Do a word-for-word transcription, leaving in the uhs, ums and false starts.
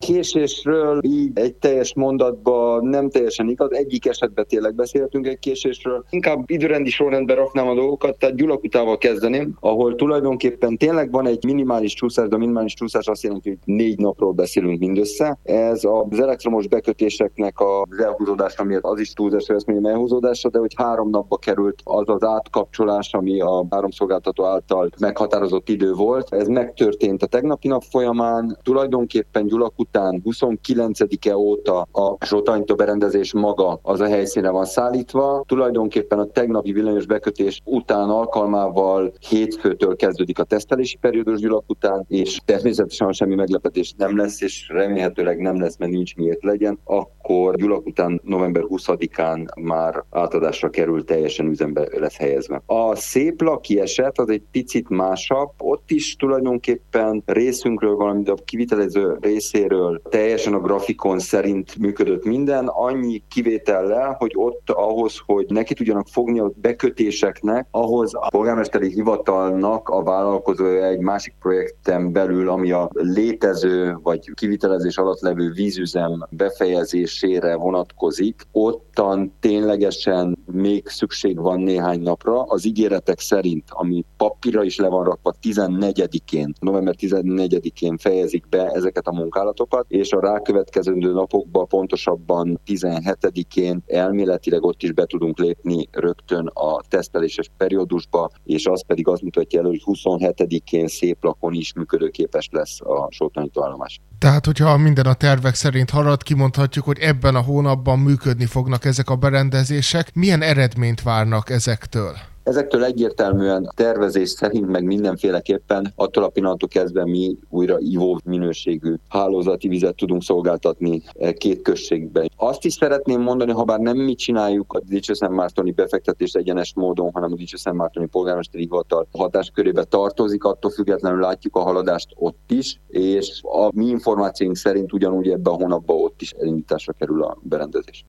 Késésről így egy teljes mondatban nem teljesen igaz, egyik esetben tényleg beszéltünk egy késésről. Inkább időrendi sorrendben raknám a dolgokat, tehát Gyulakutával kezdeném, ahol tulajdonképpen tényleg van egy minimális csúszás, de a minimális csúszás azt jelenti, hogy négy napról beszélünk mindössze. Ez az elektromos bekötéseknek az elhúzódása miatt az is túlzás, hogy ezt mondjam elhúzódása, de hogy három napba került az az átkapcsolás, ami a áramszolgáltató által meghatározott idő volt. Ez megtörtént a tegnapi nap folyamán. Tulajdonképpen Gyulakután huszonkilencedike óta a sótanyító berendezés maga az a helyszínre van szállítva. Tulajdonképpen a tegnapi villanyos bekötés után alkalmával hétfőtől kezdődik a tesztelési periódus Gyulakután, és természetesen semmi meglepetés nem lesz, és remélhetőleg nem lesz, mert nincs miért legyen, akkor Gyulakután november huszadikán már átadásra kerül, teljesen üzembe lesz helyezve. A Széplaki eset az egy picit másabb, ott is tulajdonképpen részünkről, valamint a kivitelező részéről teljesen a grafikon szerint működött minden, annyi kivétellel, hogy ott ahhoz, hogy neki tudjanak fogni a bekötéseknek, ahhoz a polgármesteri hivatalnak a vállalkozója egy másik projekten belül, ami a létező vagy kivitelezés alatt levő vízüzem befejezésére vonatkozik, ottan ténylegesen még szükség van néhány napra. Az ígéretek szerint, ami papírra is le van rakva, tizennegyedikén, november tizennegyedikén fejezik be ezeket a munkálatokat, és a rákövetkezendő napokban, pontosabban tizenhetedikén elméletileg ott is be tudunk lépni rögtön a teszteléses periódusba, és az pedig azt mutatja elő, hogy huszonhetedikén Széplakon is működőképes lesz a sótanyítóállomás. Tehát, hogyha minden a tervek szerint halad, kimondhatjuk, hogy ebben a hónapban működni fognak ezek a berendezések. Milyen eredményt várnak ezektől? Ezektől egyértelműen tervezés szerint, meg mindenféleképpen attól a pillanattól kezdve mi újra ivó minőségű hálózati vizet tudunk szolgáltatni két községben. Azt is szeretném mondani, ha bár nem mi csináljuk a Dicsőszentmártoni befektetést egyenes módon, hanem a Dicsőszentmártoni polgármesteri hivatal hatáskörébe tartozik, attól függetlenül látjuk a haladást ott is, és a mi információink szerint ugyanúgy ebben a hónapban ott is elindításra kerül a berendezés.